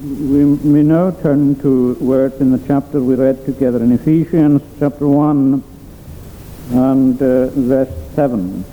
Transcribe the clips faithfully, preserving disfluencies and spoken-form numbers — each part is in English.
we, we now turn to words in the chapter we read together in Ephesians chapter one and uh, verse seven.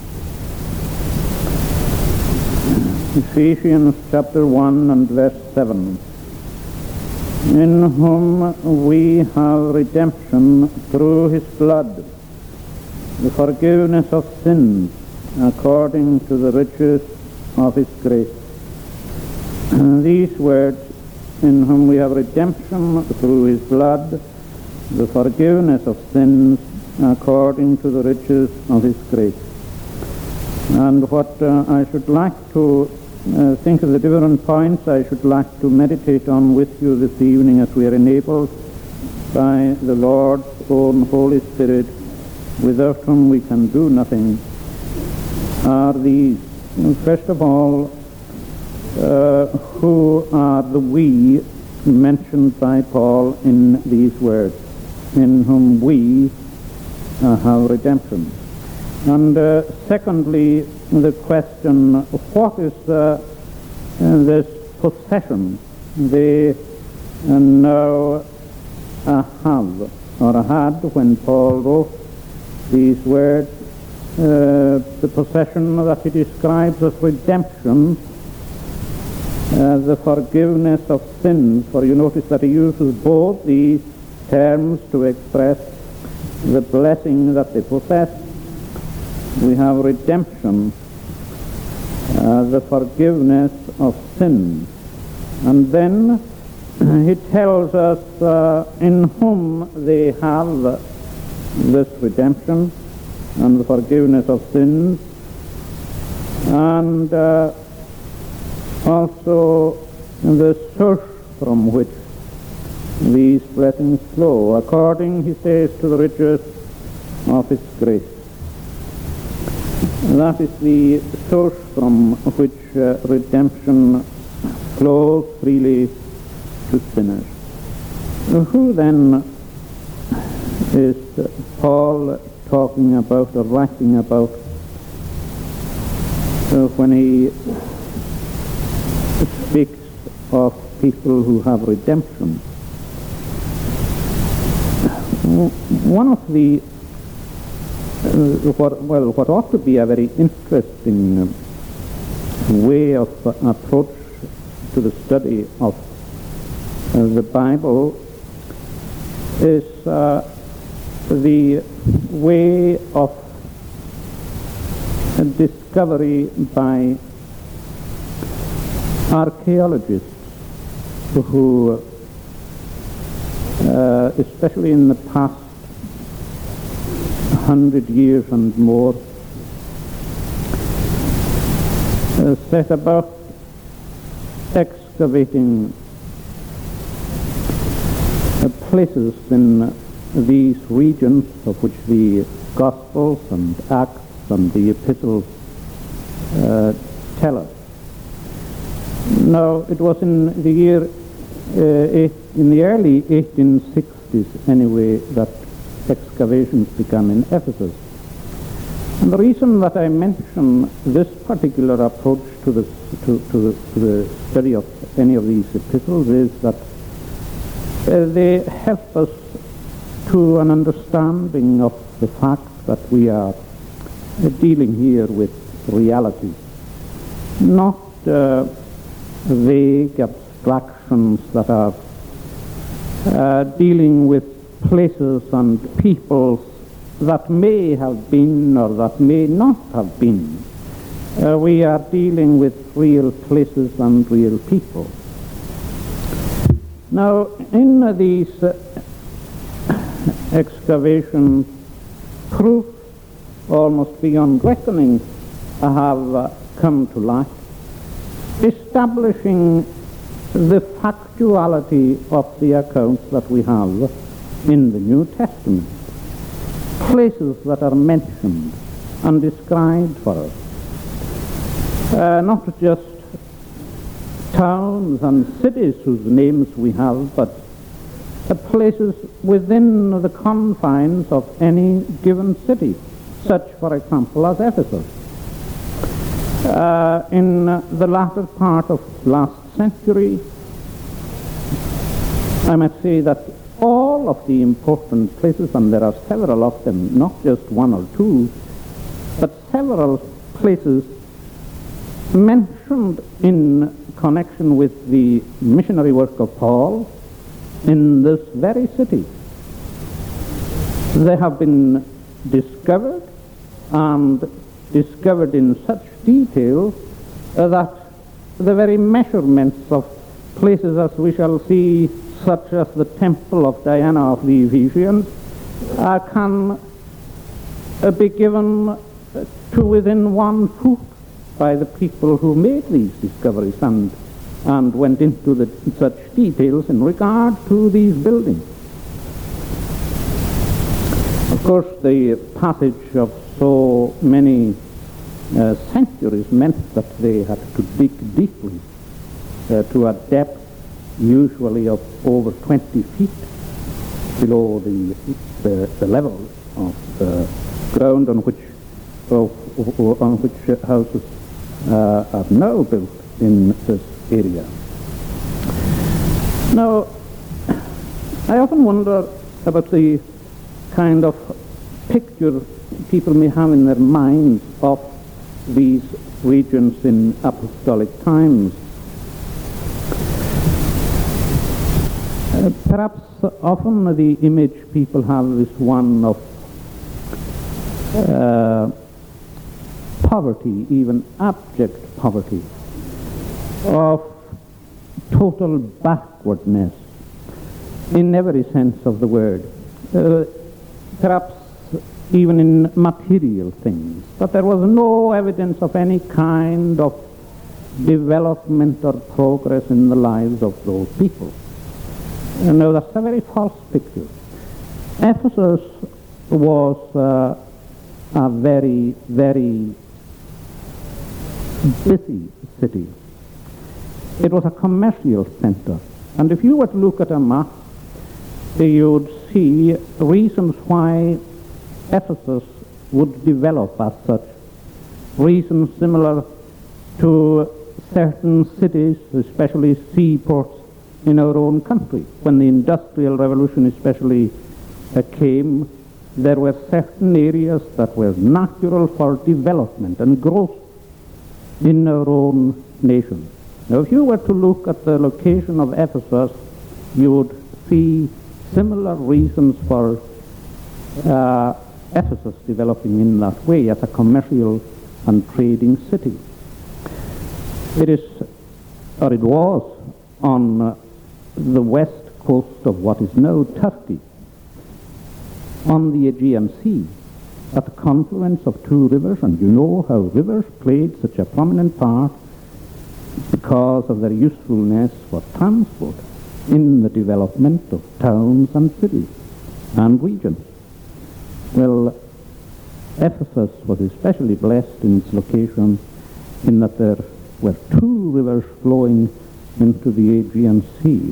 Ephesians chapter one and verse seven. In whom we have redemption through his blood, the forgiveness of sins, according to the riches of his grace. These words, in whom we have redemption through his blood, the forgiveness of sins, according to the riches of his grace. And what uh, I should like to uh, think of the different points I should like to meditate on with you this evening, as we are enabled by the Lord's own Holy Spirit, without whom we can do nothing, are these. First of all, uh, who are the we mentioned by Paul in these words, in whom we uh, have redemption. And uh, secondly, the question, what is uh, this possession they uh, now uh, have, or had, when Paul wrote these words, uh, the possession that he describes as redemption, uh, the forgiveness of sins. For you notice that he uses both these terms to express the blessing that they possess. We have redemption, uh, the forgiveness of sins. And then he tells us uh, in whom they have this redemption and the forgiveness of sins, and uh, also the source from which these blessings flow, according, he says, to the riches of his grace. That is the source from which uh, redemption flows freely to sinners. Who then is Paul talking about or writing about uh, when he speaks of people who have redemption? One of the uh, what, well, what ought to be a very interesting uh, way of uh, approach to the study of uh, the Bible is uh, the way of uh, discovery by archaeologists who, uh, especially in the past hundred years and more, uh, set about excavating uh, places in these regions of which the Gospels and Acts and the Epistles uh, tell us. Now, it was in the year, uh, eight, in the early eighteen sixties anyway, that excavations began in Ephesus. And the reason that I mention this particular approach to the, to, to the, to the study of any of these epistles is that uh, they help us to an understanding of the fact that we are uh, dealing here with reality, not uh, vague abstractions that are uh, dealing with places and peoples that may have been or that may not have been. Uh, we are dealing with real places and real people. Now, in uh, these uh, excavations, proof almost beyond reckoning have uh, come to light, establishing the factuality of the accounts that we have in the New Testament. Places that are mentioned and described for us. Uh, not just towns and cities whose names we have, but uh, places within the confines of any given city, such, for example, as Ephesus. Uh, in uh, the latter part of last century, I must say that all of the important places, and there are several of them, not just one or two, but several places mentioned in connection with the missionary work of Paul in this very city. They have been discovered, and discovered in such detail uh, that the very measurements of places, as we shall see, such as the temple of Diana of the Ephesians, uh, can uh, be given uh, to within one foot by the people who made these discoveries and, and went into the, such details in regard to these buildings. Of course, the passage of so many uh, centuries meant that they had to dig deeply uh, to a depth usually of over twenty feet below the, the, the level of the ground on which, of, of, on which houses uh, are now built in this area. Now, I often wonder about the kind of picture people may have in their minds of these regions in apostolic times. Uh, perhaps often the image people have is one of uh, poverty, even abject poverty, of total backwardness in every sense of the word. Uh, perhaps even in material things, but there was no evidence of any kind of development or progress in the lives of those people. You know, that's a very false picture. Ephesus was uh, a very, very busy city. It was a commercial center. And if you were to look at a map, you would see reasons why Ephesus would develop as such, reasons similar to certain cities, especially seaports in our own country. When the Industrial Revolution especially uh, came, there were certain areas that were natural for development and growth in our own nation. Now, if you were to look at the location of Ephesus, you would see similar reasons for uh, Ephesus developing in that way as a commercial and trading city. It is, or it was, on uh, the west coast of what is now Turkey, on the Aegean Sea, at the confluence of two rivers, and you know how rivers played such a prominent part because of their usefulness for transport in the development of towns and cities and regions. Well, Ephesus was especially blessed in its location in that there were two rivers flowing into the Aegean Sea.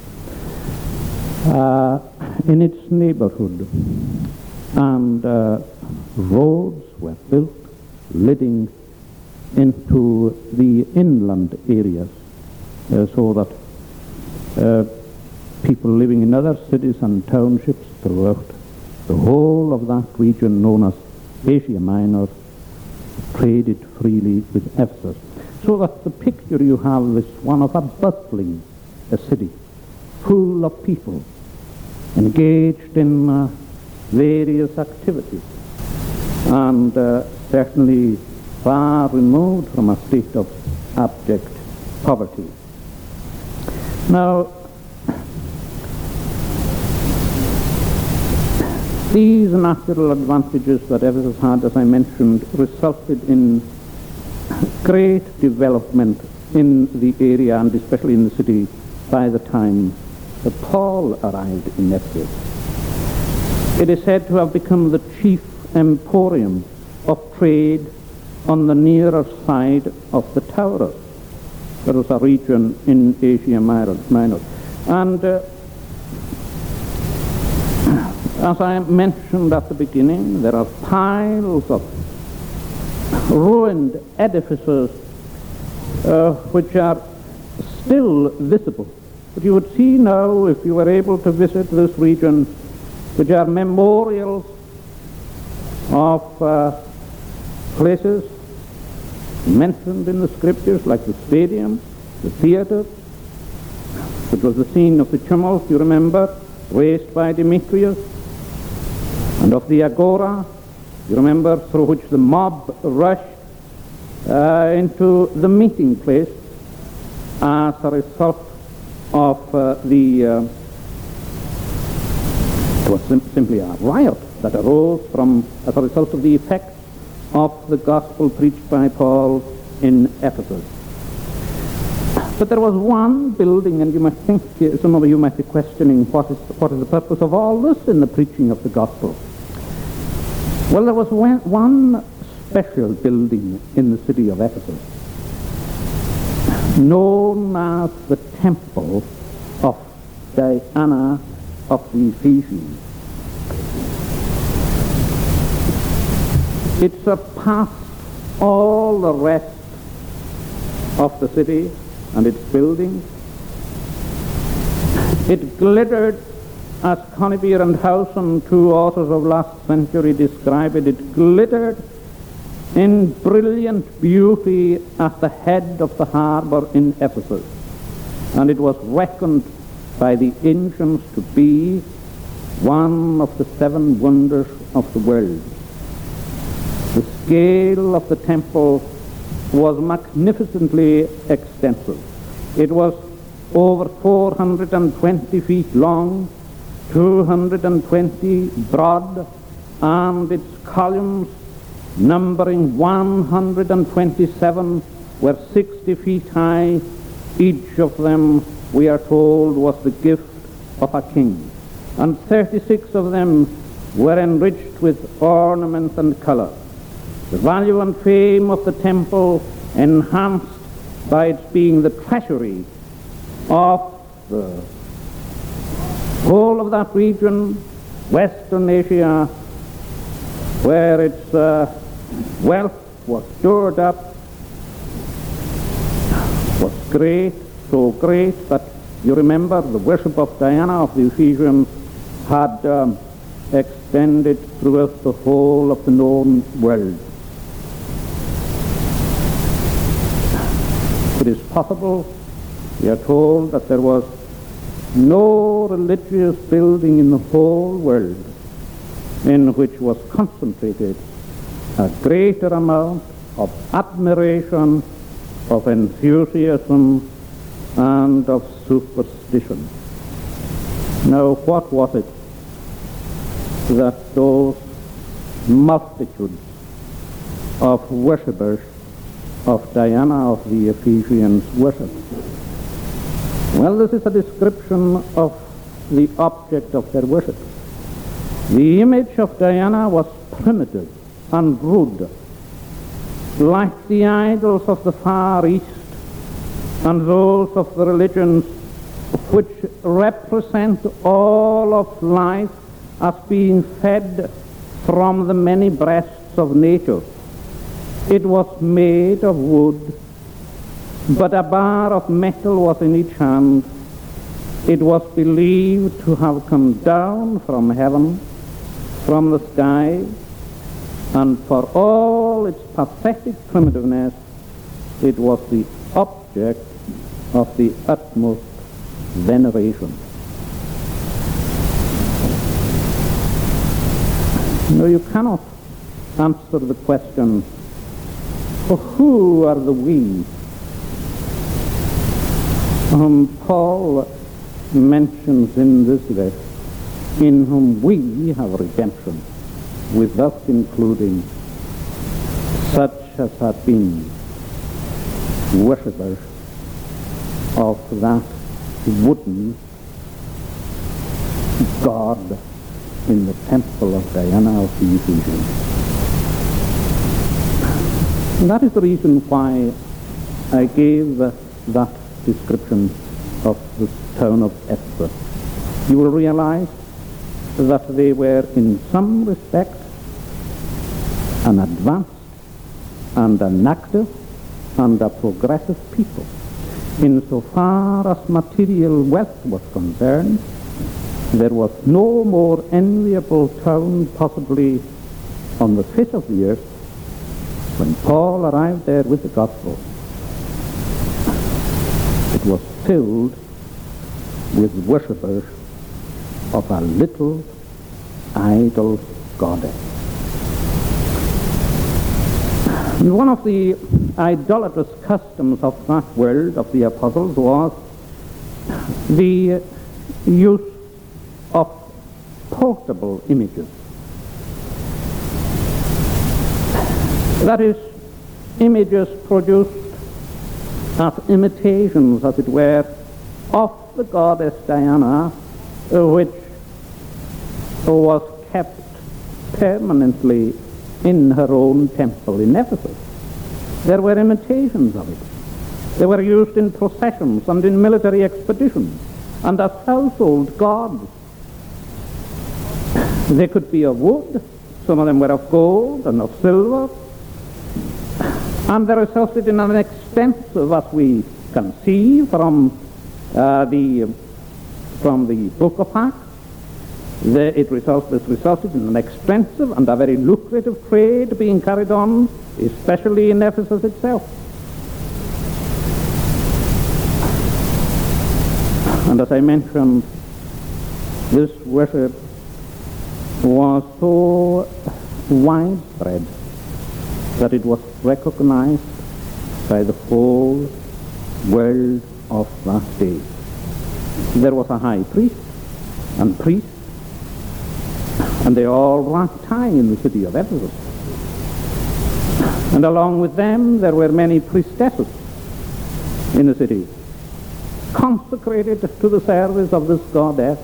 Uh, in its neighborhood, and uh, roads were built leading into the inland areas, uh, so that uh, people living in other cities and townships throughout the whole of that region known as Asia Minor traded freely with Ephesus. So that the picture you have is one of a bustling a city, full of people, engaged in uh, various activities, and uh, certainly far removed from a state of abject poverty. Now, these natural advantages that Ephesus had, as I mentioned, resulted in great development in the area, and especially in the city, by the time that Paul arrived in Ephesus. It is said to have become the chief emporium of trade on the nearer side of the Taurus. There was a region in Asia Minor. And uh, as I mentioned at the beginning, there are piles of ruined edifices uh, which are still visible But you would see now, if you were able to visit this region, which are memorials of uh, places mentioned in the scriptures, like the stadium, the theater, which was the scene of the tumult, you remember, raised by Demetrius, and of the agora, you remember, through which the mob rushed uh, into the meeting place as a result of uh, the, uh, it was sim simply a riot that arose from, as a result of the effects of the gospel preached by Paul in Ephesus. But there was one building, and you might think, uh, some of you might be questioning, what is, what is the purpose of all this in the preaching of the gospel? Well, there was one, one special building in the city of Ephesus, known as the Temple of Diana of the Ephesians. It surpassed all the rest of the city and its buildings. It glittered, as Conybeare and Howson, two authors of last century, describe it, it glittered in brilliant beauty at the head of the harbor in Ephesus. And it was reckoned by the ancients to be one of the seven wonders of the world. The scale of the temple was magnificently extensive. It was over four hundred twenty feet long, two hundred twenty broad, and its columns, numbering one hundred twenty-seven, were sixty feet high. Each of them, we are told, was the gift of a king, and thirty-six of them were enriched with ornament and color. The value and fame of the temple, enhanced by its being the treasury of the whole of that region, Western Asia, where its uh, wealth was stored up, was great, so great that you remember the worship of Diana of the Ephesians had um, extended throughout the whole of the known world. It is possible, we are told, that there was no religious building in the whole world in which was concentrated a greater amount of admiration, of enthusiasm, and of superstition. Now, what was it that those multitudes of worshippers of Diana of the Ephesians worshipped? Well, this is a description of the object of their worship. The image of Diana was primitive and rude, like the idols of the Far East and those of the religions which represent all of life as being fed from the many breasts of nature. It was made of wood, but a bar of metal was in each hand. It was believed to have come down from heaven, from the sky, and for all its pathetic primitiveness, it was the object of the utmost veneration. No, you cannot answer the question, for who are the we whom Paul mentions in this verse, in whom we have redemption, without including such as have been worshippers of that wooden god in the temple of Diana of the Ephesians. And that is the reason why I gave uh, that description of the town of Ephesus. You will realize that they were in some respect an advanced and an active and a progressive people. insofar as material wealth was concerned, there was no more enviable town possibly on the face of the earth when Paul arrived there with the gospel. It was filled with worshippers of a little idol goddess. And one of the idolatrous customs of that world of the apostles was the use of portable images. That is, images produced as imitations, as it were, of the goddess Diana, uh, which was kept permanently in her own temple in Ephesus. There were imitations of it. They were used in processions and in military expeditions and as household gods. They could be of wood, some of them were of gold and of silver, and they resulted in an extensive, as we can see from uh, the from the book of Acts, the, it, result, it resulted in an extensive and a very lucrative trade being carried on, especially in Ephesus itself. And as I mentioned, this worship was so widespread that it was recognized by the whole world of that day. There was a high priest and priests, and they all ranked high in the city of Ephesus. And along with them there were many priestesses in the city, consecrated to the service of this goddess.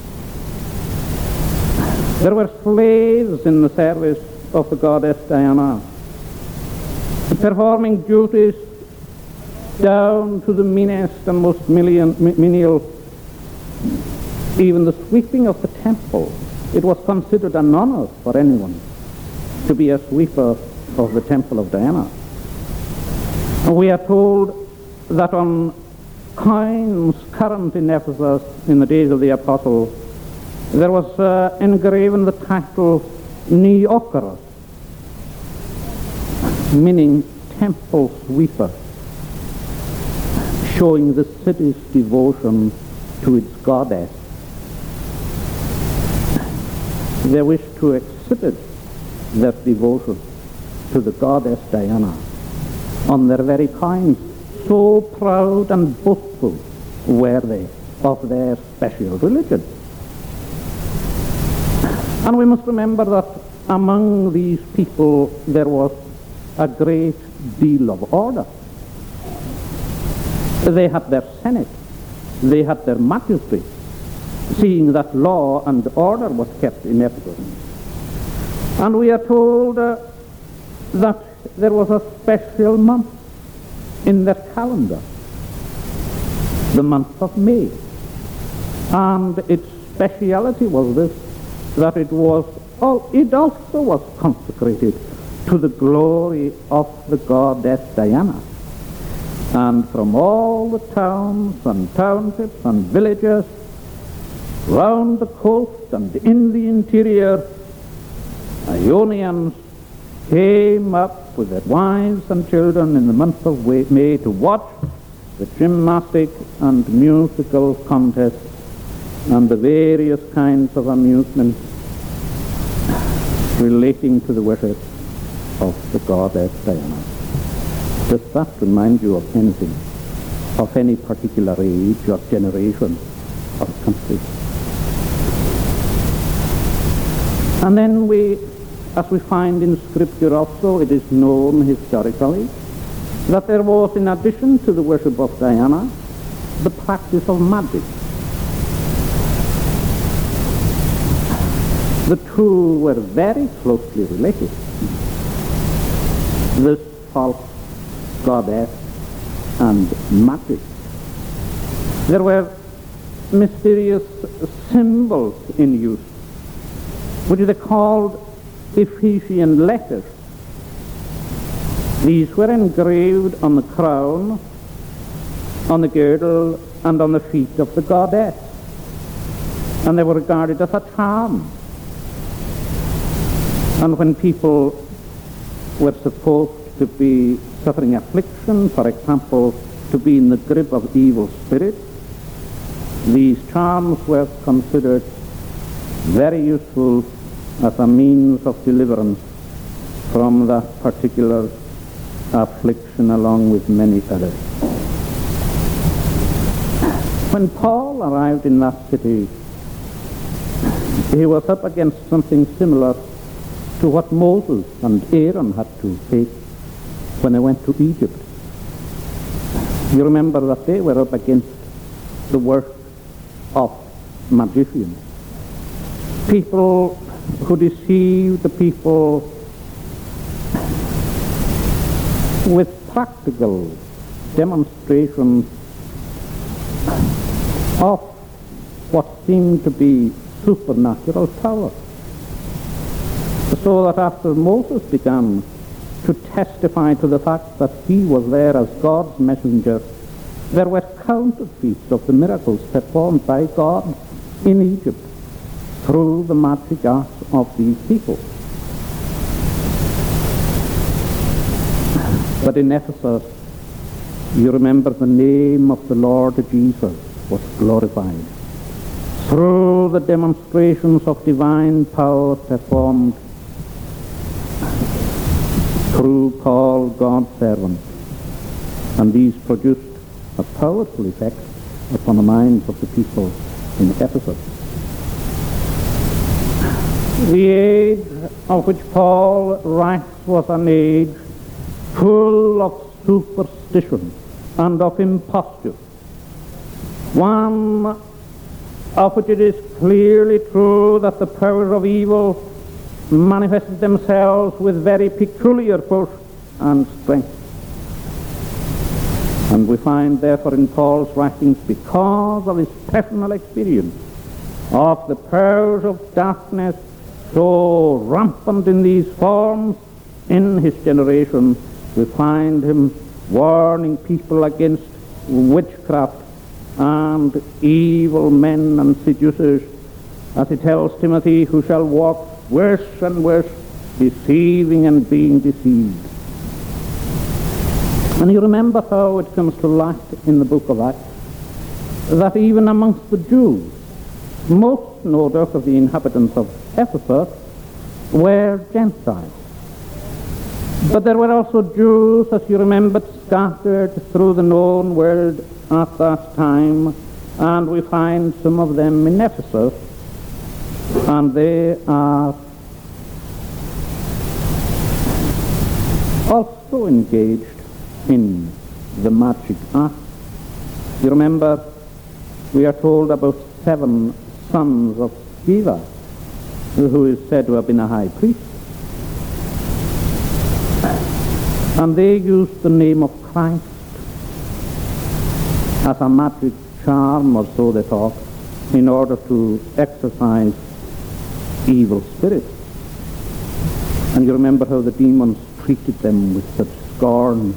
There were slaves in the service of the goddess Diana, performing duties down to the meanest and most million, menial, even the sweeping of the temple. It was considered an honor for anyone to be a sweeper of the temple of Diana. And we are told that on coins current in Ephesus in the days of the apostles, there was uh, engraven the title Neocorus, meaning temple sweeper, showing the city's devotion to its goddess. They wished to exhibit their devotion to the goddess Diana on their very coins. So proud and boastful were they of their special religion. And we must remember that among these people there was a great deal of order. They had their senate, they had their magistrates, seeing that law and order was kept in Ephesus. And we are told uh, that there was a special month in their calendar, the month of May. And its speciality was this, that it was, oh, it also was consecrated to the glory of the goddess Diana. And from all the towns and townships and villages round the coast and in the interior, Ionians came up with their wives and children in the month of May to watch the gymnastic and musical contests and the various kinds of amusements relating to the worship of the goddess Diana. Does that remind you of anything, of any particular age or generation or country? And then we, as we find in Scripture also, it is known historically that there was, in addition to the worship of Diana, the practice of magic. The two were very closely related. This false goddess and magic. There were mysterious symbols in use, which they called Ephesian letters. These were engraved on the crown on the girdle and on the feet of the goddess. And they were regarded as a charm. And when people were supposed to be suffering affliction, for example, to be in the grip of evil spirits, these charms were considered very useful as a means of deliverance from that particular affliction, along with many others. When Paul arrived in that city, he was up against something similar to what Moses and Aaron had to face when they went to Egypt. You remember that they were up against the work of magicians, people who deceived the people with practical demonstrations of what seemed to be supernatural power. So that after Moses began to testify to the fact that he was there as God's messenger, there were counterfeits of the miracles performed by God in Egypt through the magic arts of these people. But in Ephesus, you remember, the name of the Lord Jesus was glorified through the demonstrations of divine power performed through Paul, God's servant. And these produced a powerful effect upon the minds of the people in Ephesus. The age of which Paul writes was an age full of superstition and of imposture, one of which it is clearly true that the powers of evil manifested themselves with very peculiar force and strength. And we find therefore in Paul's writings, because of his personal experience of the powers of darkness so rampant in these forms in his generation, we find him warning people against witchcraft and evil men and seducers, as he tells Timothy, who shall walk worse and worse, deceiving and being deceived. And you remember how it comes to light in the book of Acts that even amongst the Jews, most, no doubt, of the inhabitants of Ephesus were Gentiles. But there were also Jews, as you remember, scattered through the known world at that time, and we find some of them in Ephesus, and they are also engaged in the magic art. You remember, we are told about seven sons of Sceva, who is said to have been a high priest. And they used the name of Christ as a magic charm, or so they thought, in order to exorcise evil spirits. And you remember how the demons treated them with such scorn.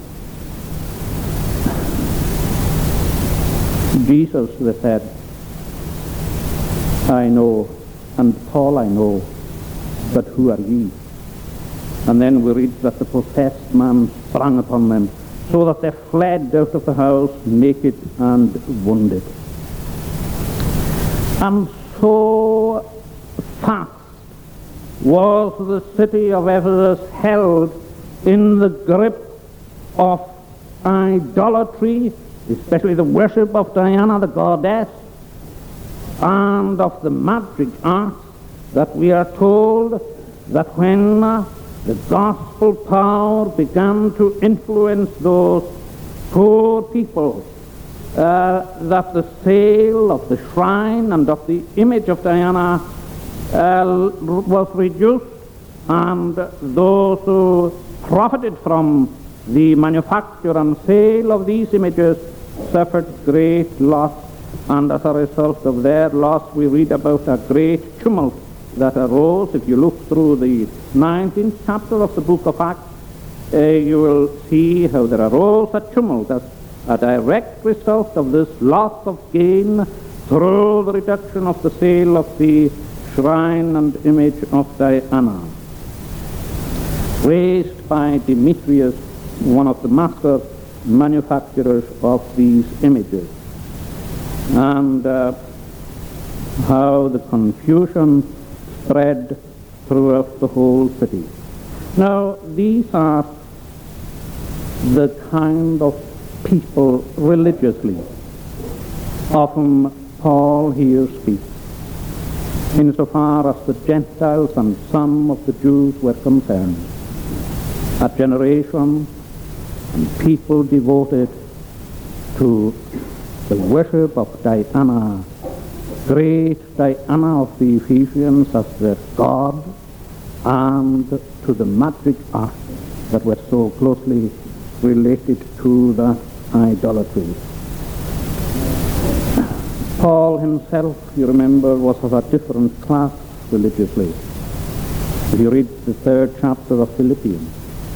Jesus, they said, I know, and Paul I know, but who are ye? And then we read that the possessed man sprang upon them, so that they fled out of the house naked and wounded. And so fast was the city of Ephesus held in the grip of idolatry, especially the worship of Diana, the goddess, and of the magic arts, that we are told that when uh, the gospel power began to influence those poor people, uh, that the sale of the shrine and of the image of Diana uh, was reduced, and those who profited from the manufacture and sale of these images suffered great loss. And as a result of their loss, we read about a great tumult that arose. If you look through the nineteenth chapter of the book of Acts, uh, you will see how there arose a tumult as, a direct result of this loss of gain through the reduction of the sale of the shrine and image of Diana, raised by Demetrius, one of the master manufacturers of these images, and uh, how the confusion spread throughout the whole city. Now, these are the kind of people religiously of whom Paul here speaks, insofar as the Gentiles and some of the Jews were concerned. A generation and people devoted to the worship of Diana, great Diana of the Ephesians as their god, and to the magic arts that were so closely related to that idolatry. Paul himself, you remember, was of a different class religiously. If you read the third chapter of Philippians,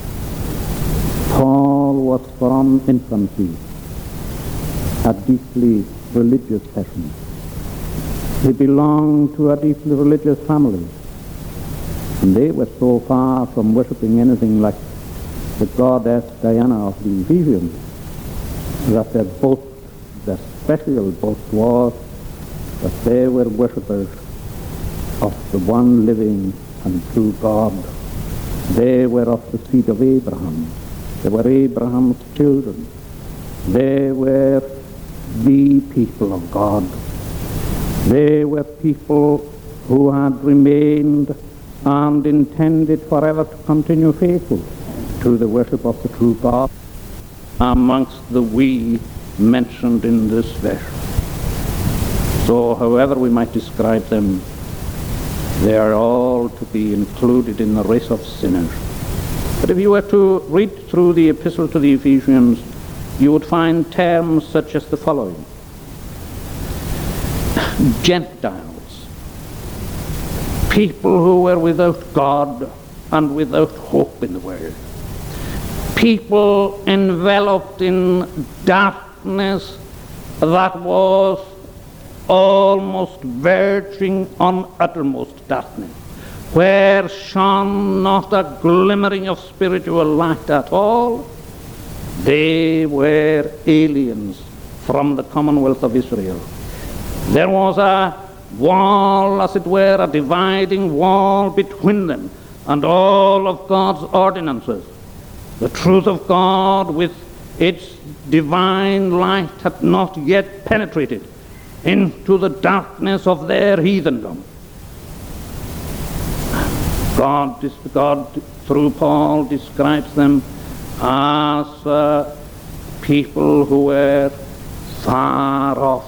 Paul was from infancy a deeply religious person. He belonged to a deeply religious family, and they were so far from worshipping anything like the goddess Diana of the Ephesians that their boast, their special boast was that they were worshippers of the one living and true God. They were of the seed of Abraham. They were Abraham's children. They were the people of God. They were people who had remained and intended forever to continue faithful to the worship of the true God amongst the we mentioned in this verse. So however we might describe them, they are all to be included in the race of sinners. But if you were to read through the epistle to the Ephesians, you would find terms such as the following: Gentiles, people who were without God and without hope in the world, people enveloped in darkness that was almost verging on uttermost darkness, where shone not a glimmering of spiritual light at all. They were aliens from the commonwealth of Israel. There was a wall, as it were, a dividing wall between them and all of God's ordinances. The truth of God with its divine light had not yet penetrated into the darkness of their heathendom. God, God through Paul, describes them as uh, people who were far off.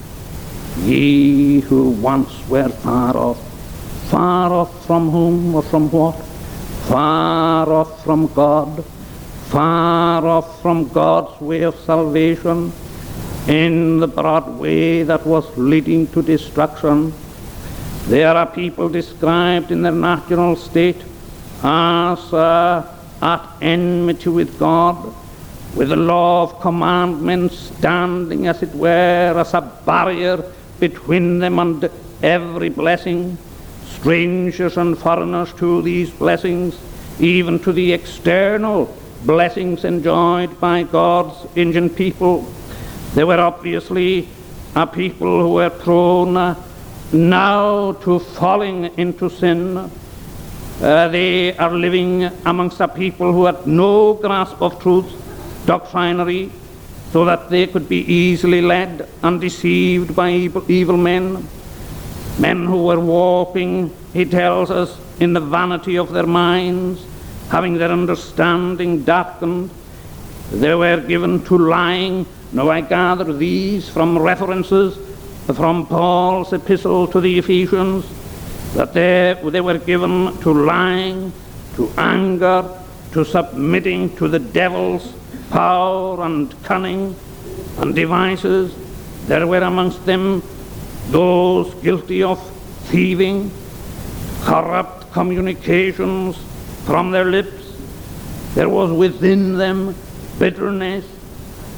Ye who once were far off. Far off from whom or from what? Far off from God. Far off from God's way of salvation, in the broad way that was leading to destruction. There are people described in their natural state as uh, at enmity with God, with the law of commandments standing, as it were, as a barrier between them and every blessing, strangers and foreigners to these blessings, even to the external blessings enjoyed by God's ancient people. They were obviously a people who were prone uh, now to falling into sin. Uh, they are living amongst a people who had no grasp of truth doctrinally, so that they could be easily led and deceived by evil, evil men. Men who were walking, he tells us, in the vanity of their minds, having their understanding darkened. They were given to lying. Now I gather these from references from Paul's epistle to the Ephesians, that they, they were given to lying, to anger, to submitting to the devil's power and cunning and devices. There were amongst them those guilty of thieving, corrupt communications from their lips. There was within them bitterness,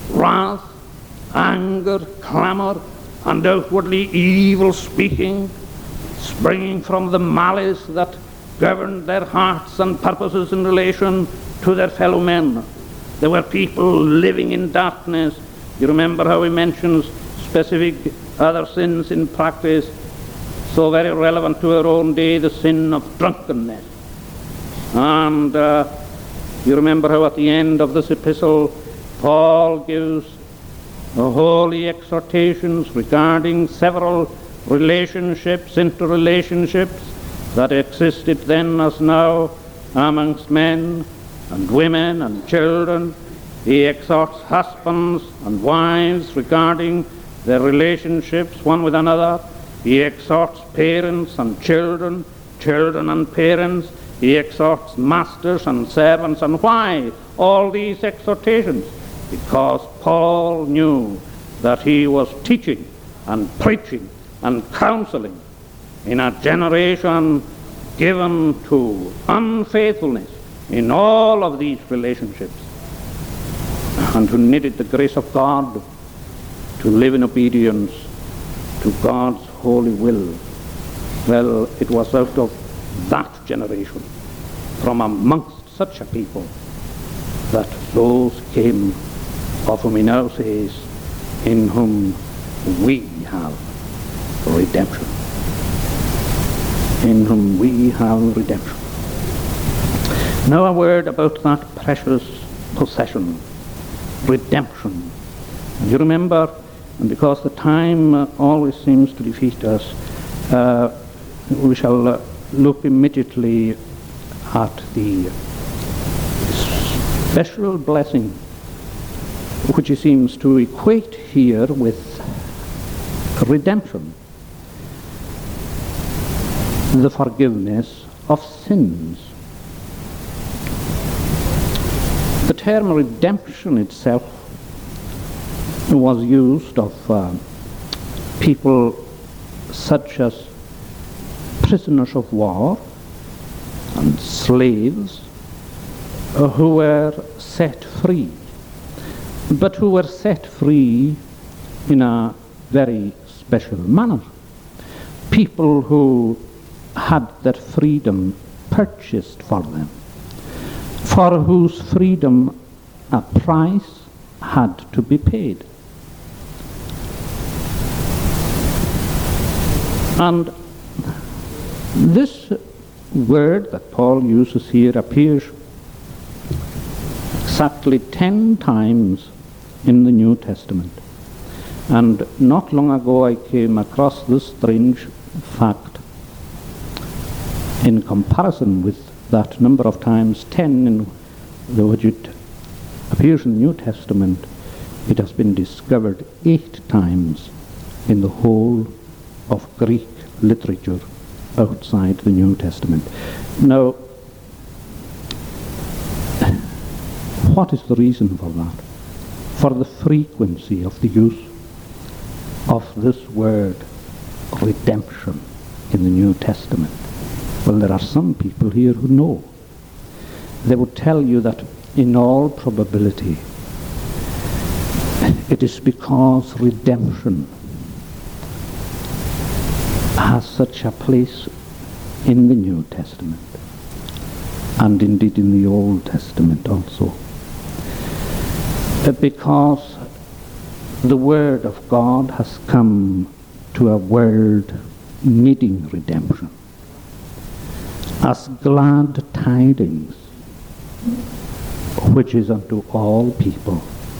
wrath, anger, clamour, and outwardly evil speaking, springing from the malice that governed their hearts and purposes in relation to their fellow men. There were people living in darkness. You remember how he mentions specific other sins in practice, so very relevant to our own day, the sin of drunkenness. And uh, you remember how at the end of this epistle, Paul gives the holy exhortations regarding several relationships, interrelationships that existed then as now amongst men and women and children. He exhorts husbands and wives regarding their relationships one with another. He exhorts parents and children, children and parents. He exhorts masters and servants. And why all these exhortations? Because Paul knew that he was teaching and preaching and counseling in a generation given to unfaithfulness in all of these relationships, and who needed the grace of God to live in obedience to God's holy will. Well, it was out of that generation, from amongst such a people, that those came of whom he now says, in whom we have redemption. In whom we have redemption. Now a word about that precious possession, redemption. And you remember, and because the time uh, always seems to defeat us, uh, we shall uh, look immediately at the special blessing which he seems to equate here with redemption, the forgiveness of sins. The term redemption itself was used of uh, people such as prisoners of war and slaves uh, who were set free, but who were set free in a very special manner. People who had their freedom purchased for them, for whose freedom a price had to be paid. And this word that Paul uses here appears exactly ten times in the New Testament. And not long ago I came across this strange fact in comparison with that number of times, ten in the which it appears in the New Testament. It has been discovered eight times in the whole of Greek literature outside the New Testament. Now, what is the reason for that? For the frequency of the use of this word redemption in the New Testament. Well, there are some people here who know. They would tell you that in all probability it is because redemption has such a place in the New Testament, and indeed in the Old Testament also, because the Word of God has come to a world needing redemption as glad tidings, which is unto all people,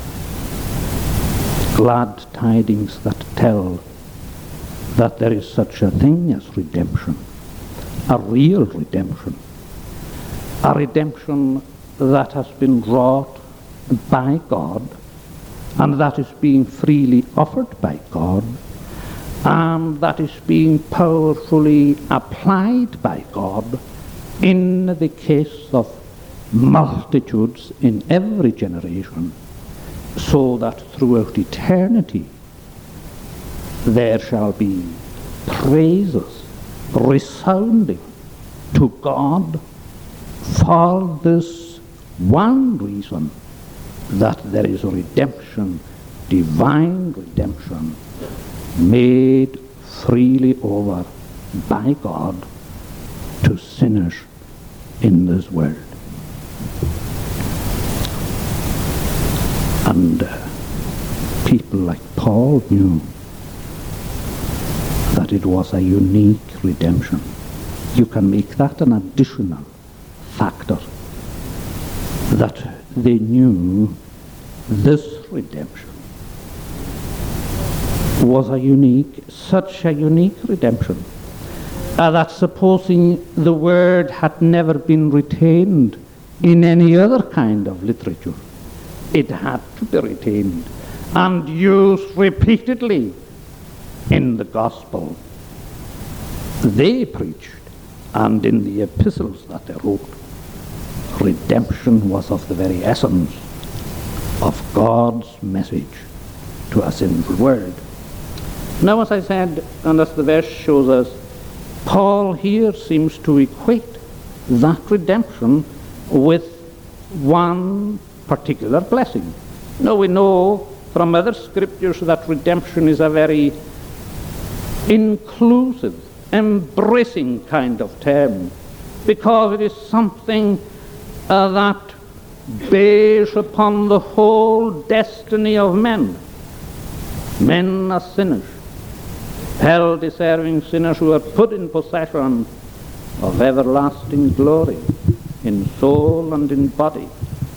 glad tidings that tell that there is such a thing as redemption, a real redemption, a redemption that has been wrought by God, and that is being freely offered by God, and that is being powerfully applied by God in the case of multitudes in every generation, so that throughout eternity there shall be praises resounding to God for this one reason, that there is redemption, divine redemption, made freely over by God to sinners in this world. And uh, people like Paul knew that it was a unique redemption. You can make that an additional factor, that they knew this redemption was a unique, such a unique redemption, uh, that supposing the word had never been retained in any other kind of literature, it had to be retained and used repeatedly in the gospel they preached and in the epistles that they wrote. Redemption was of the very essence of God's message to a sinful world. Now, as I said, and as the verse shows us, Paul here seems to equate that redemption with one particular blessing. Now, we know from other scriptures that redemption is a very inclusive, embracing kind of term, because it is something uh, that bears upon the whole destiny of men. Men as sinners, hell-deserving sinners who are put in possession of everlasting glory in soul and in body.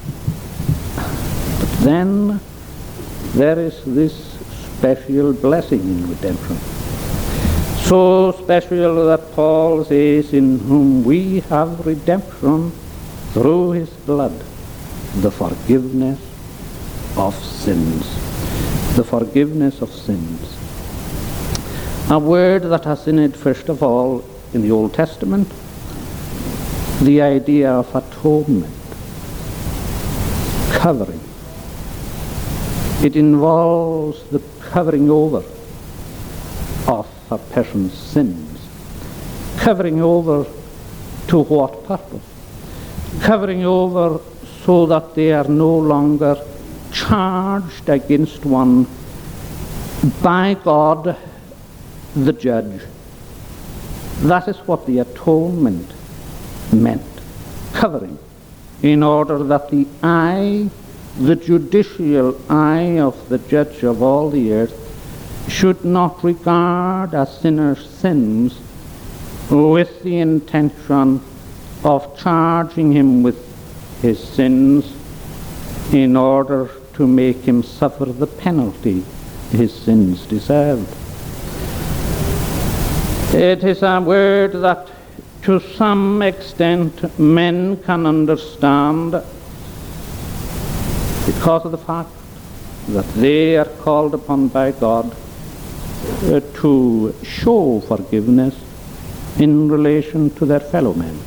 But then there is this special blessing in redemption. So special that Paul says, in whom we have redemption through his blood, the forgiveness of sins. The forgiveness of sins. A word that has in it, first of all, in the Old Testament, the idea of atonement, covering. It involves the covering over of a person's sins. Covering over to what purpose? Covering over so that they are no longer charged against one by God the judge. That is what the atonement meant, covering, in order that the eye, the judicial eye of the judge of all the earth, should not regard a sinner's sins with the intention of charging him with his sins in order to make him suffer the penalty his sins deserved. It is a word that to some extent men can understand because of the fact that they are called upon by God uh, to show forgiveness in relation to their fellow men.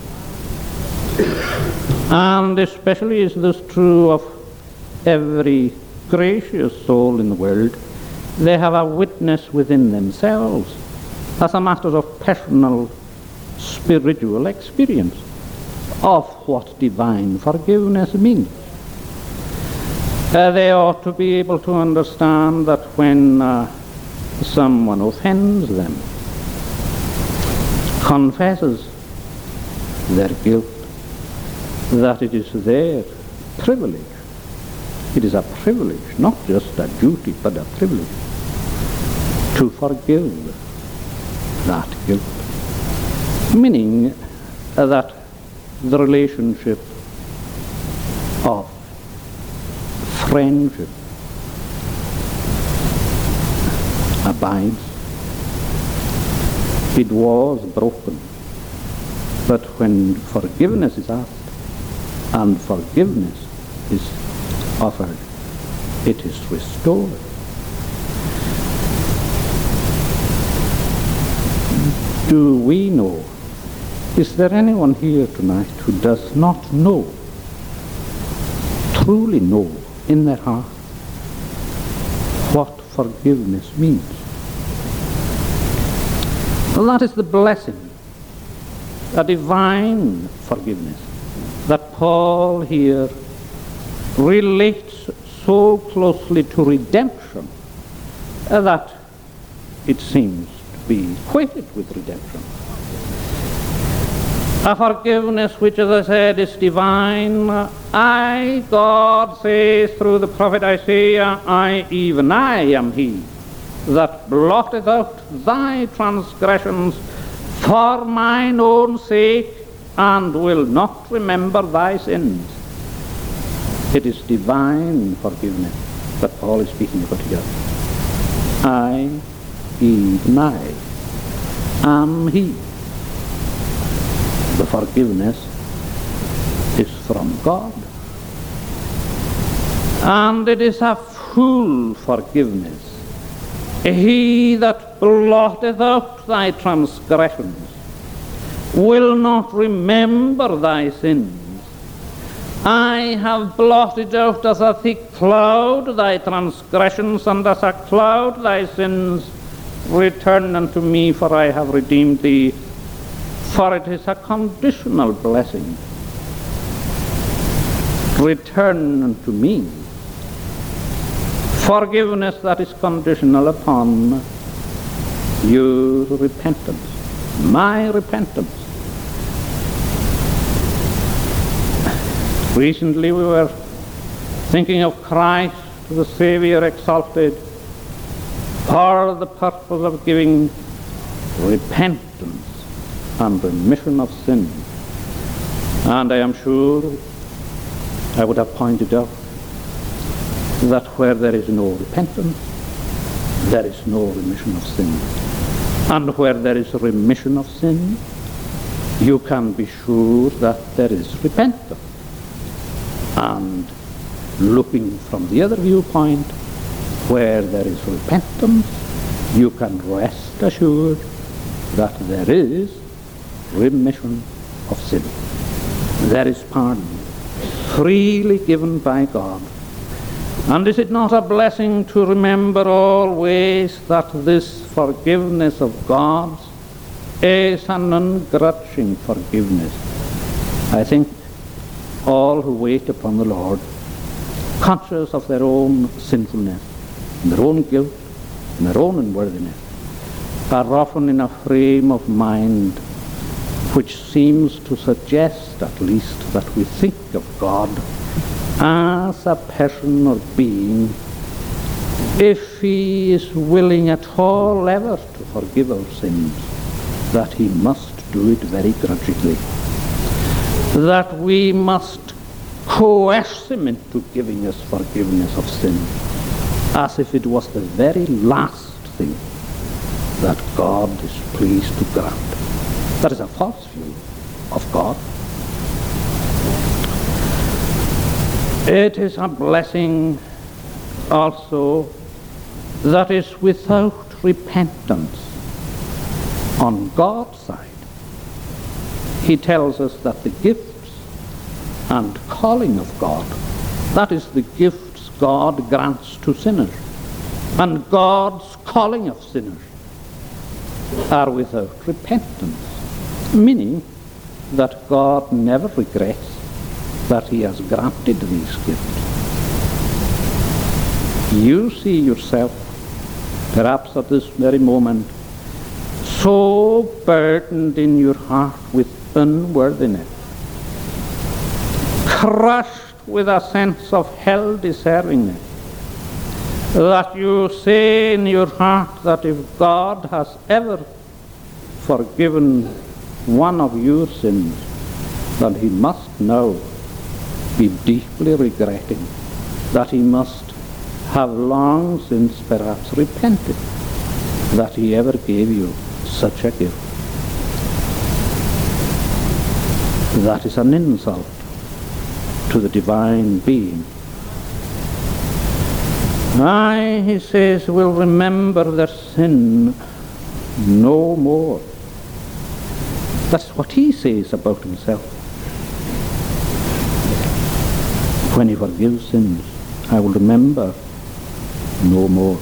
And especially is this true of every gracious soul in the world. They have a witness within themselves as a matter of personal spiritual experience of what divine forgiveness means. Uh, they ought to be able to understand that when uh, someone offends them, confesses their guilt, that it is their privilege. It is a privilege, not just a duty, but a privilege, to forgive that guilt. Meaning uh, that the relationship of friendship abides. It was broken, but when forgiveness is asked and forgiveness is offered, it is restored. Do we know? Is there anyone here tonight who does not know, truly know in their heart what forgiveness means? Well, that is the blessing, a divine forgiveness that Paul here relates so closely to redemption uh, that it seems to be equated with redemption. A forgiveness which, as I said, is divine. I, God, says through the prophet Isaiah, I, even I, am he that blotteth out thy transgressions for mine own sake, and will not remember thy sins. It is divine forgiveness that Paul is speaking about here. I, even I, am he. The forgiveness is from God. And it is a full forgiveness. He that blotteth out thy transgressions will not remember thy sins. I have blotted out as a thick cloud thy transgressions, and as a cloud thy sins. Return unto me, for I have redeemed thee. For it is a conditional blessing. Return unto me. Forgiveness that is conditional upon your repentance, my repentance. Recently we were thinking of Christ, the Savior exalted, for the purpose of giving repentance and remission of sin. And I am sure I would have pointed out that where there is no repentance, there is no remission of sin. And where there is remission of sin, you can be sure that there is repentance. And looking from the other viewpoint, where there is repentance, you can rest assured that there is remission of sin. There is pardon, freely given by God. And is it not a blessing to remember always that this forgiveness of God's is an ungrudging forgiveness? I think all who wait upon the Lord, conscious of their own sinfulness, and their own guilt, and their own unworthiness, are often in a frame of mind which seems to suggest at least that we think of God as a person or being, if he is willing at all ever to forgive our sins, that he must do it very grudgingly, that we must coerce him into giving us forgiveness of sin, as if it was the very last thing that God is pleased to grant. That is a false view of God. It is a blessing also that is without repentance on God's side. He tells us that the gifts and calling of God, that is the gifts God grants to sinners, and God's calling of sinners are without repentance, meaning that God never regrets that he has granted these gifts. You see yourself, perhaps at this very moment, so burdened in your heart with unworthiness, crushed with a sense of hell deservingness, that you say in your heart that if God has ever forgiven one of your sins, then he must now be deeply regretting that he must have long since perhaps repented that he ever gave you such a gift. That is an insult to the divine being. I, he says, will remember their sin no more. That's what he says about himself. When he forgives sins, I will remember no more.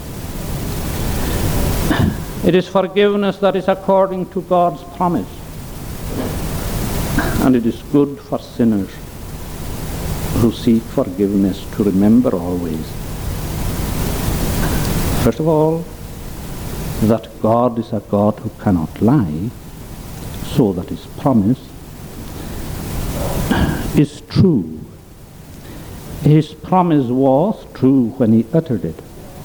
It is forgiveness that is according to God's promise. And it is good for sinners who seek forgiveness to remember always, first of all, that God is a God who cannot lie, so that his promise is true. His promise was true when he uttered it.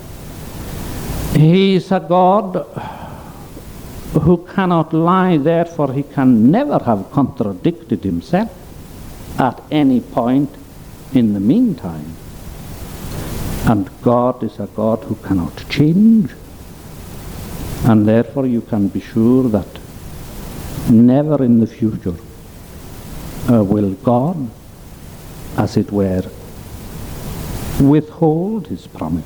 He is a God who cannot lie, therefore he can never have contradicted himself at any point in the meantime. And God is a God who cannot change, and therefore you can be sure that never in the future uh, will God, as it were, withhold his promise,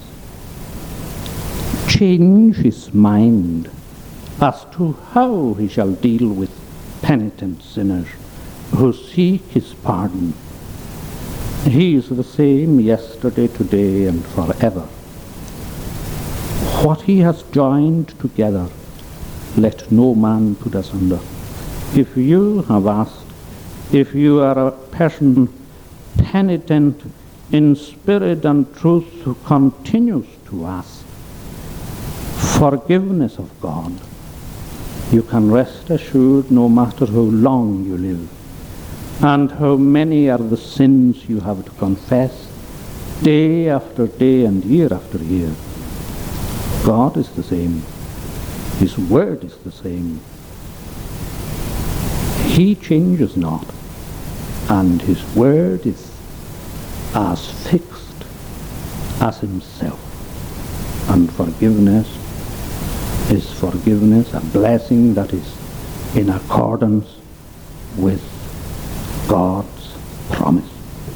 change his mind as to how he shall deal with penitent sinners who seek his pardon. He is the same yesterday, today, and forever. What he has joined together, let no man put asunder. If you have asked, if you are a person penitent in spirit and truth who continues to ask forgiveness of God, you can rest assured, no matter how long you live and how many are the sins you have to confess day after day and year after year, God is the same. His word is the same. He changes not, and his word is as fixed as himself. And forgiveness is forgiveness, a blessing that is in accordance with God's promise.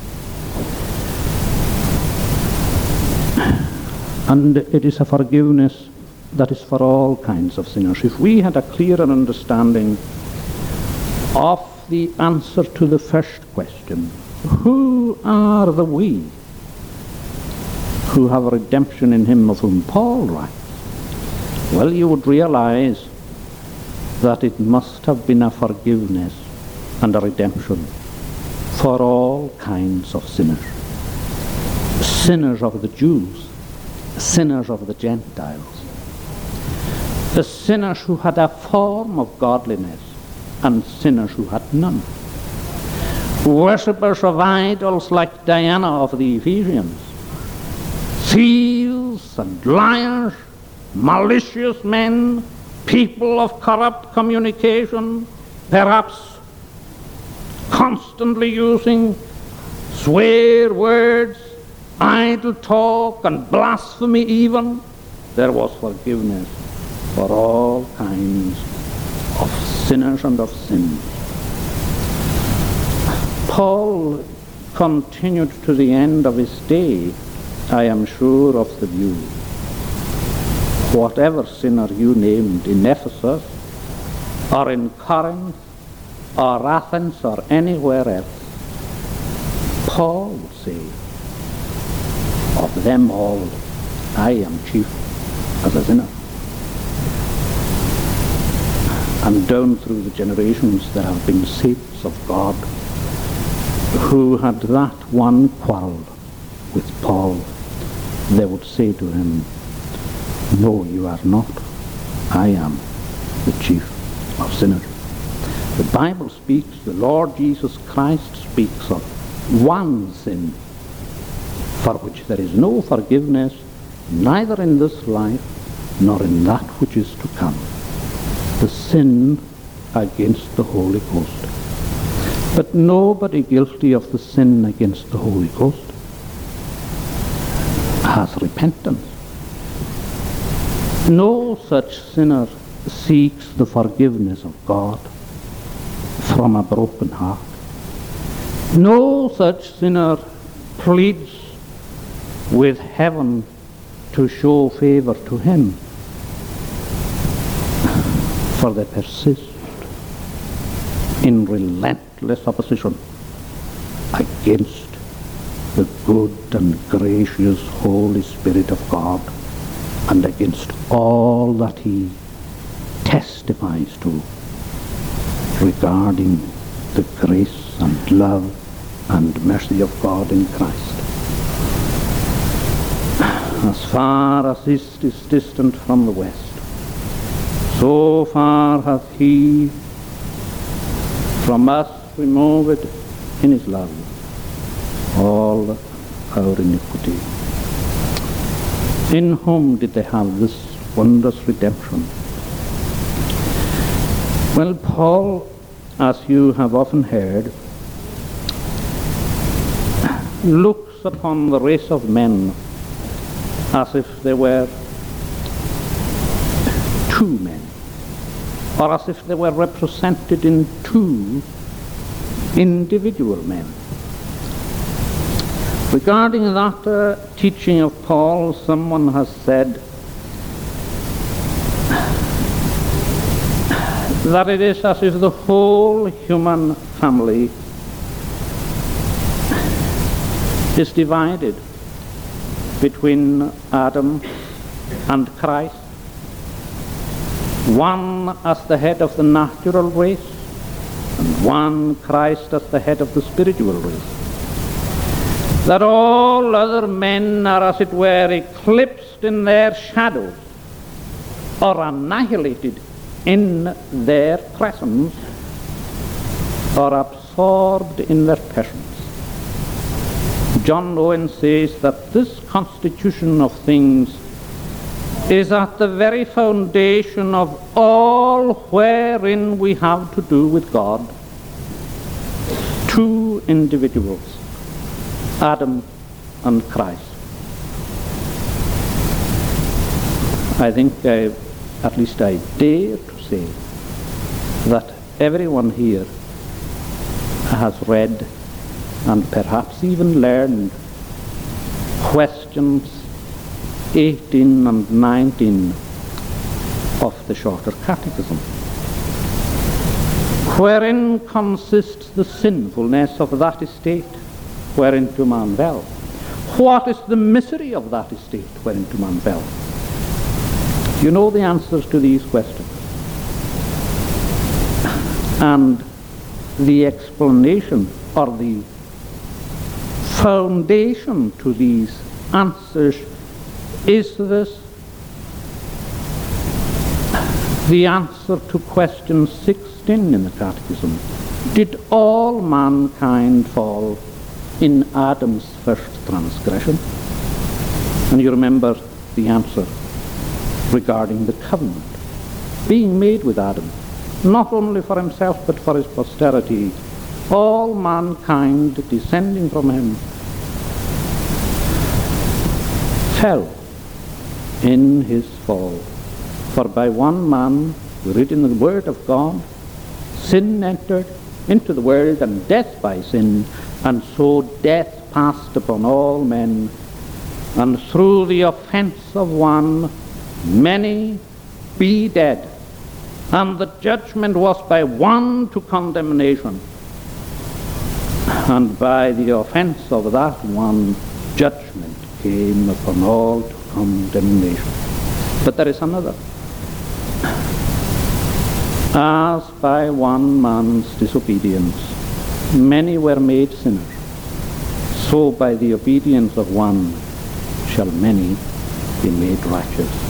And it is a forgiveness that is for all kinds of sinners. If we had a clearer understanding of the answer to the first question, who are the we who have redemption in him of whom Paul writes? Well, you would realize that it must have been a forgiveness and a redemption for all kinds of sinners. Sinners of the Jews, sinners of the Gentiles, the sinners who had a form of godliness and sinners who had none, worshippers of idols like Diana of the Ephesians, thieves and liars, malicious men, people of corrupt communication, perhaps constantly using swear words, idle talk, and blasphemy even. There was forgiveness for all kinds of sinners and of sins. Paul continued to the end of his day, I am sure, of the view, whatever sinner you named in Ephesus, or in Corinth, or Athens, or anywhere else, Paul would say, of them all, I am chief as a sinner. And down through the generations there have been saints of God who had that one quarrel with Paul. They would say to him, no, you are not. I am the chief of sinners. The Bible speaks, the Lord Jesus Christ speaks of one sin for which there is no forgiveness, neither in this life nor in that which is to come. The sin against the Holy Ghost. But nobody guilty of the sin against the Holy Ghost has repentance. No such sinner seeks the forgiveness of God from a broken heart. No such sinner pleads with heaven to show favor to him, for they persist in relentless opposition against the good and gracious Holy Spirit of God, and against all that he testifies to regarding the grace and love and mercy of God in Christ. As far as east is distant from the west, so far hath he from us removed in his love all our iniquity. In whom did they have this wondrous redemption? Well, Paul, as you have often heard, looks upon the race of men as if they were two men, or as if they were represented in two individual men. Regarding that uh, teaching of Paul, someone has said that it is as if the whole human family is divided between Adam and Christ, one as the head of the natural race, and one Christ as the head of the spiritual race. That all other men are, as it were, eclipsed in their shadows, or annihilated in their presence, or absorbed in their passions. John Owen says that this constitution of things is at the very foundation of all wherein we have to do with God. Two individuals, Adam and Christ. I think, I, at least I dare to say, that everyone here has read and perhaps even learned questions eighteen and nineteen of the Shorter Catechism, wherein consists the sinfulness of that estate whereinto man fell. What is the misery of that estate whereinto man fell? You know the answers to these questions. And the explanation, or the foundation to these answers, is this: the answer to question sixteen in the Catechism. Did all mankind fall in Adam's first transgression? And you remember the answer regarding the covenant being made with Adam, not only for himself but for his posterity, all mankind descending from him fell in his fall. For by one man, we read in the Word of God, sin entered into the world, and death by sin, and so death passed upon all men, and through the offense of one many be dead, and the judgment was by one to condemnation, and by the offense of that one judgment came upon all to condemnation. But there is another. As by one man's disobedience many were made sinners, so by the obedience of one shall many be made righteous.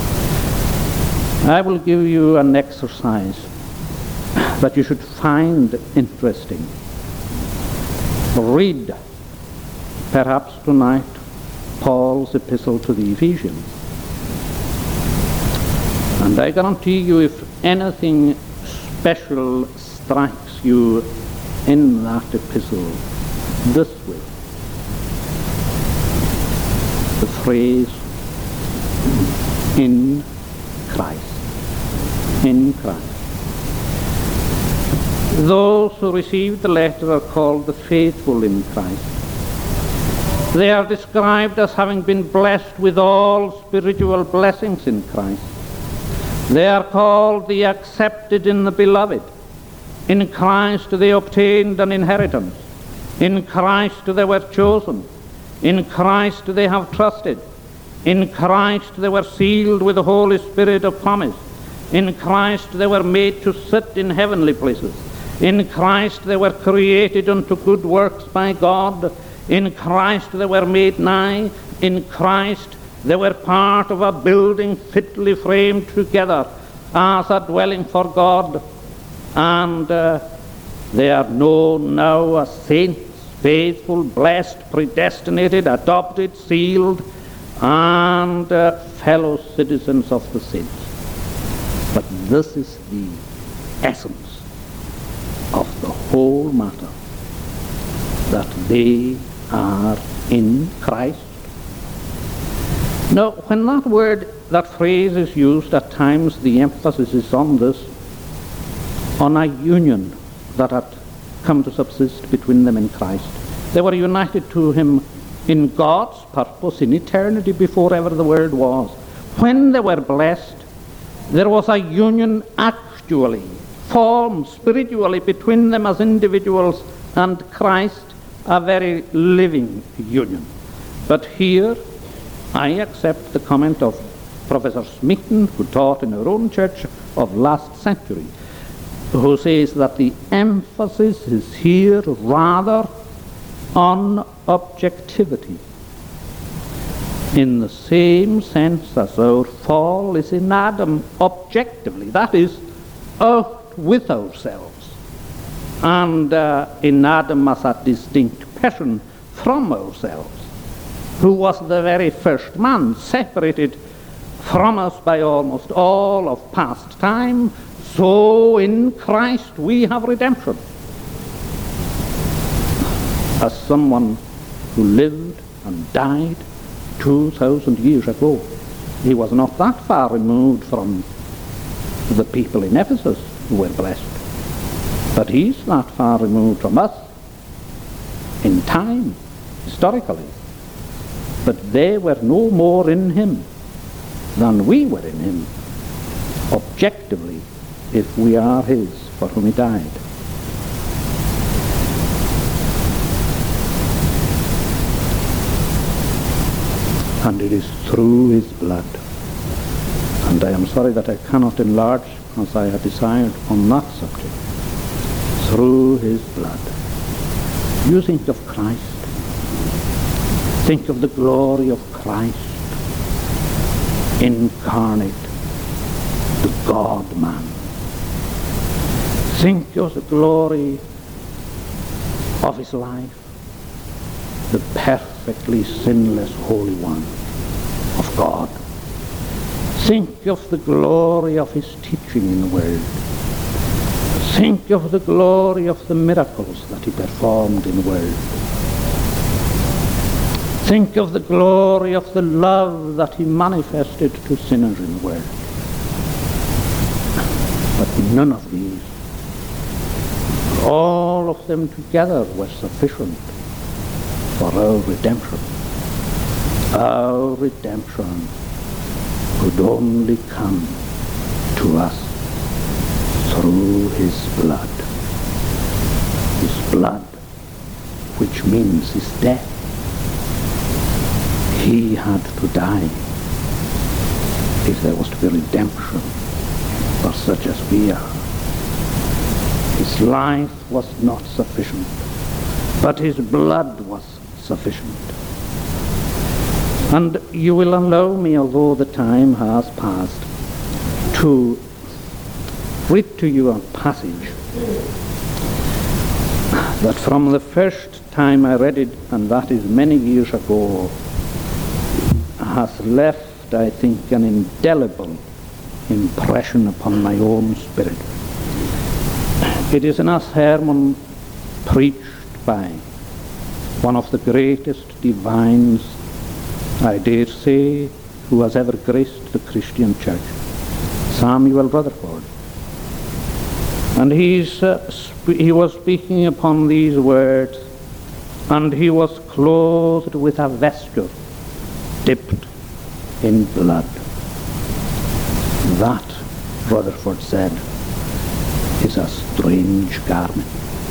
I will give you an exercise that you should find interesting. Read, perhaps tonight, Paul's epistle to the Ephesians. And I guarantee you, if anything special strikes you in that epistle, this way: the phrase, in Christ. In Christ. Those who received the letter are called the faithful in Christ. They are described as having been blessed with all spiritual blessings in Christ. They are called the accepted in the beloved. In Christ they obtained an inheritance. In Christ they were chosen. In Christ they have trusted. In Christ they were sealed with the Holy Spirit of promise. In Christ they were made to sit in heavenly places. In Christ they were created unto good works by God. In Christ they were made nigh. In Christ they were part of a building fitly framed together as a dwelling for God. And uh, they are known now as saints, faithful, blessed, predestinated, adopted, sealed, and uh, fellow citizens of the saints. But this is the essence of the whole matter, that they are in Christ. Now, when that word, that phrase is used, at times the emphasis is on this, on a union that had come to subsist between them in Christ. They were united to him in God's purpose in eternity before ever the world was. When they were blessed, there was a union actually formed spiritually between them as individuals and Christ, a very living union. But here I accept the comment of Professor Smeaton, who taught in our own church of last century, who says that the emphasis is here rather on objectivity, in the same sense as our fall is in Adam objectively, that is, out with ourselves, and uh, in Adam as a distinct person from ourselves, who was the very first man, separated from us by almost all of past time. So in Christ we have redemption. As someone who lived and died two thousand years ago, he was not that far removed from the people in Ephesus who were blessed, but he's not far removed from us in time, historically. But they were no more in him than we were in him, objectively, if we are his for whom he died. And it is through his blood. And I am sorry that I cannot enlarge, as I had desired, on that subject. Through his blood. You think of Christ. Think of the glory of Christ incarnate, the God-man. Think of the glory of his life, the perfectly sinless Holy One of God. Think of the glory of his teaching in the world. Think of the glory of the miracles that he performed in the world. Think of the glory of the love that he manifested to sinners in the world. But none of these, all of them together, were sufficient for our redemption. Our redemption could only come to us through his blood. His blood, which means his death. He had to die if there was to be redemption for such as we are. His life was not sufficient, but his blood was sufficient. And you will allow me, although the time has passed, to read to you a passage that from the first time I read it, and that is many years ago, has left, I think, an indelible impression upon my own spirit. It is in a sermon preached by one of the greatest divines, I dare say, who has ever graced the Christian church, Samuel Rutherford. And he's, uh, sp- he was speaking upon these words, and he was clothed with a vesture dipped in blood. That, Rutherford said, is a strange garment.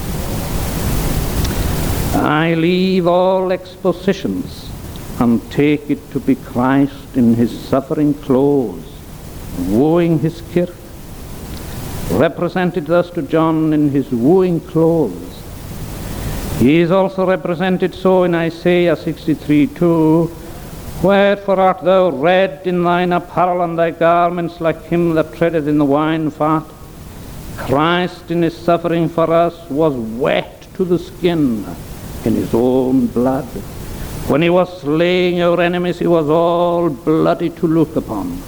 I leave all expositions and take it to be Christ in his suffering clothes, wooing his kirk, represented thus to John in his wooing clothes. He is also represented so in Isaiah sixty-three two, Wherefore art thou red in thine apparel, and thy garments like him that treadeth in the wine fat? Christ in his suffering for us was wet to the skin in his own blood. When he was slaying our enemies, he was all bloody to look upon,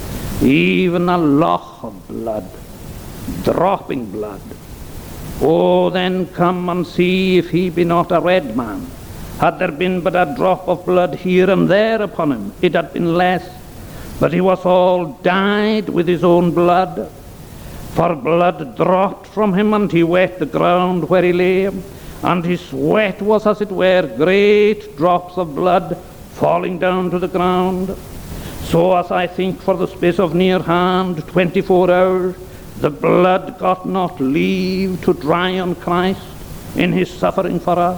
even a loch of blood, dropping blood. Oh, then come and see if he be not a red man. Had there been but a drop of blood here and there upon him, it had been less. But he was all dyed with his own blood. For blood dropped from him, and he wet the ground where he lay. And his sweat was as it were great drops of blood falling down to the ground. So as I think for the space of near hand, twenty-four hours, the blood got not leave to dry on Christ in his suffering for us.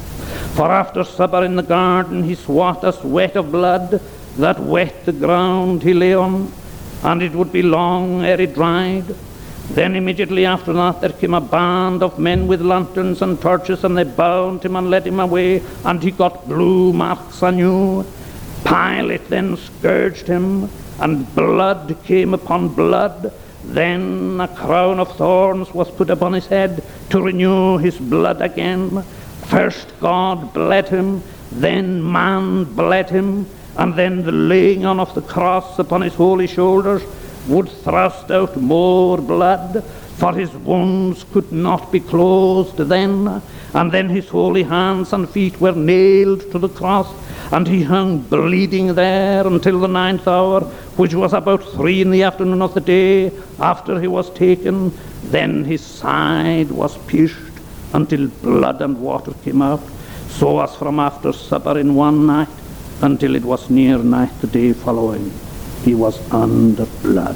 For after supper in the garden he swat a sweat of blood that wet the ground he lay on, and it would be long ere it dried. Then immediately after that there came a band of men with lanterns and torches, and they bound him and led him away, and he got blue marks anew. Pilate then scourged him, and blood came upon blood. Then a crown of thorns was put upon his head to renew his blood again. First God bled him, then man bled him, and then the laying on of the cross upon his holy shoulders would thrust out more blood, for his wounds could not be closed then. And then his holy hands and feet were nailed to the cross, and he hung bleeding there until the ninth hour, which was about three in the afternoon of the day after he was taken. Then his side was pierced until blood and water came out, so as from after supper in one night until it was near night the day following, he was under blood.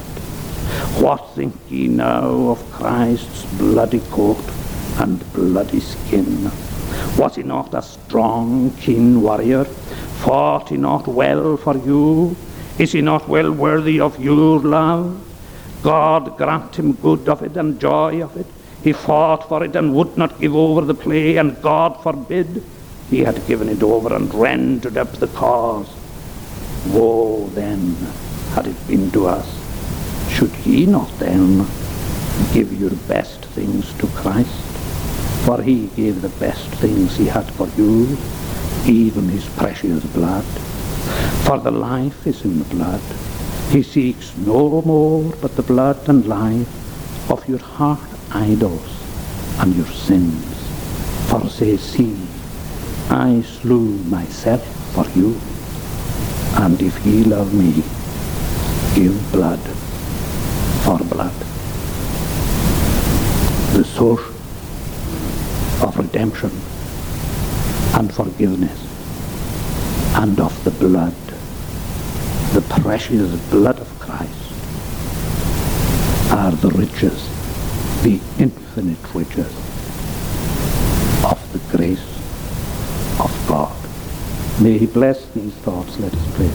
What think ye now of Christ's bloody coat and bloody skin? Was he not a strong, keen warrior? Fought he not well for you? Is he not well worthy of your love? God grant him good of it and joy of it. He fought for it and would not give over the play, and God forbid he had given it over and rendered up the cause. Woe then had it been to us, should ye not then give your best things to Christ? For he gave the best things he had for you, even his precious blood. For the life is in the blood. He seeks no more but the blood and life of your heart idols and your sins. For says he, I slew myself for you, and if ye love me, give blood for blood. The source of redemption and forgiveness and of the blood, the precious blood of Christ, are the riches, the infinite riches of the grace of God. May he bless these thoughts. Let us pray.